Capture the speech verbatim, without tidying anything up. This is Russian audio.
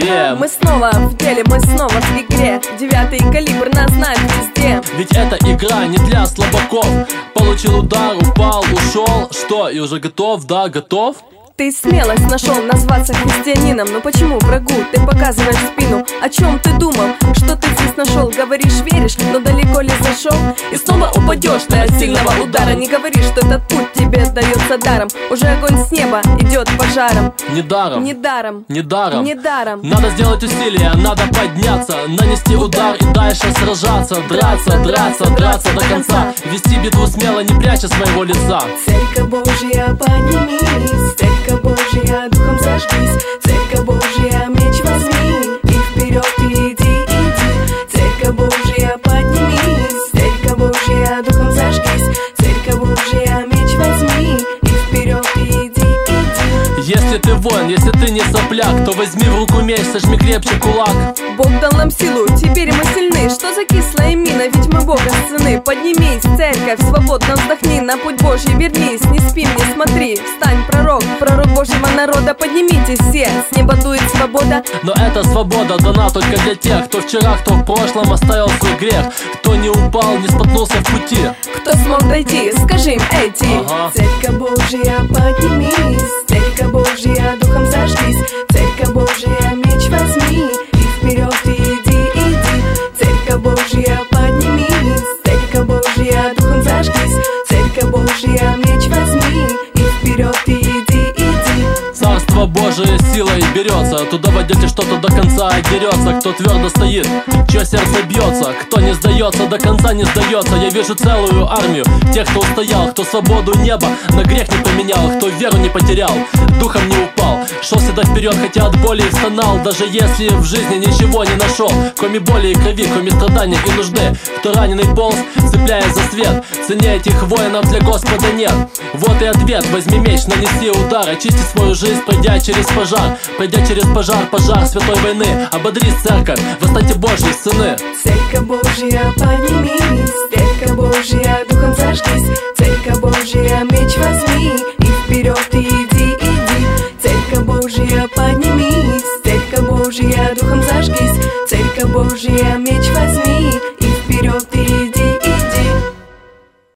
yeah. Мы снова в деле, мы снова в игре. Девятый калибр нас знает везде. Ведь эта игра не для слабаков. Получил удар, упал, ушел. Что, и уже готов, да, готов? Ты смелость нашел назваться христианином. Но почему врагу ты показываешь спину? О чем ты думал? Что ты здесь нашел? Говоришь, веришь, но далеко ли зашел? И снова упадешь ты от сильного удара. Не говори, что этот путь тебе дается даром. Уже огонь с неба идет пожаром. Недаром, Недаром, недаром, недаром. Надо сделать усилия, надо подняться, нанести удар и дальше сражаться. Драться, драться, драться до конца. Вести битву смело, не пряча своего лица. Церковь Божья, поднимись, Церковь Божья, духом зажгись, Церковь Божья, меч возьми и вперед иди, иди. Церковь Божья, поднимись, Церковь Божья, духом зажгись, Церковь Божья, меч возьми и вперед иди, иди. Если ты воин, если ты не сопляк, то возьми в руку меч, сожми крепче кулак. Бог дал нам силу, теперь мы сильны. Что за кислая мина, ведь мы Бога сыны. Поднимись, церковь, свободно вздохни, на путь Божий вернись, не спи, не смотри. Встань, пророк, пророк Божьего народа, поднимитесь все, с неба дует свобода. Но эта свобода дана только для тех, кто вчера, кто в прошлом оставил свой грех, кто не упал, не споткнулся в пути. Кто смог дойти, скажи им, эти. Ага. Церковь Божья, поднимись, Церковь Божья, духом зажгись, Церковь Божья, меч возьми и вперед иди, иди. Церковь Божья, поднимись, Церковь Божья, духом зажгись, Церковь Божья, меч возьми и вперед иди, иди. Царство Божие силой берется, туда войдете, что-то до конца дерется. Кто твердо стоит, чье сердце бьется, кто не сдается, до конца не сдается. Я вижу целую армию тех, кто устоял, кто свободу неба на грех не поменял, кто веру не потерял, духом не упал, шел всегда вперед, хотя от боли и стонал. Даже если в жизни ничего не нашел, кроме боли и крови, кроме страданий и нужды, кто раненый полз, цепляясь за свет. Цене этих воинов для Господа нет. Вот и ответ, возьми меч, нанеси удар, очисти свою жизнь, пройдя через пожар, пройдя через пожар, пожар святой войны. Ободрись, церковь, восстаньте Божьи сыны. Церковь Божья, поднимись, Церковь Божья, духом зажгись, Церковь Божья, меч возьми и вперед иди, иди. Церковь Божья, поднимись, Церковь Божья, духом зажгись, Церковь Божья, меч